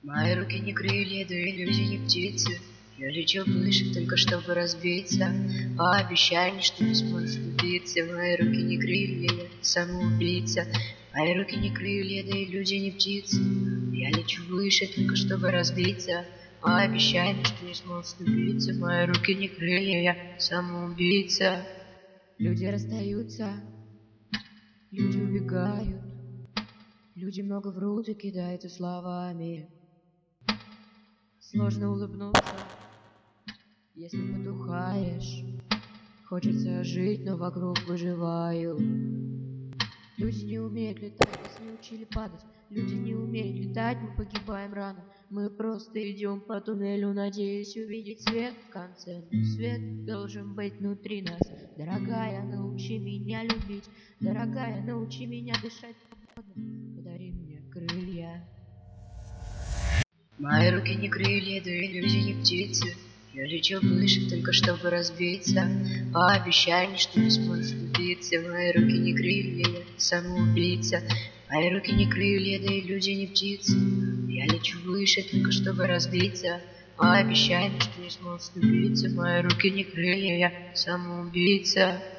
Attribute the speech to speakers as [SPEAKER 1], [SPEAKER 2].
[SPEAKER 1] Мои руки не крылья, да и люди не птицы. Я лечу выше, только чтобы разбиться. Пообещай мне, что не сможешь влюбиться. Мои руки не крылья, я самоубийца. Мои руки не крылья, да и люди не птицы. Я лечу выше, только чтобы разбиться. Пообещай мне, что не сможешь влюбиться. Мои руки не крылья, я самоубийца.
[SPEAKER 2] Люди расстаются, люди убегают, люди много врут и кидаются словами. Сложно улыбнуться, если потухаешь. Хочется жить, но вокруг выживаю. Люди не умеют летать, нас не учили падать. Люди не умеют летать, мы погибаем рано. Мы просто идем по туннелю, надеясь увидеть свет в конце. Но свет должен быть внутри нас. Дорогая, научи меня любить. Дорогая, научи меня дышать свободно. Подари мне крылья.
[SPEAKER 1] Мои руки не крылья, да и люди не птицы. Я лечу выше, только чтобы разбиться. Пообещай мне, что не сможешь влюбиться. Мои руки не крылья, я самоубийца. Мои руки не крылья, да и люди не птицы. Я лечу выше, только чтобы разбиться. Пообещай мне, что не сможешь влюбиться. Мои руки не крылья, я самоубийца.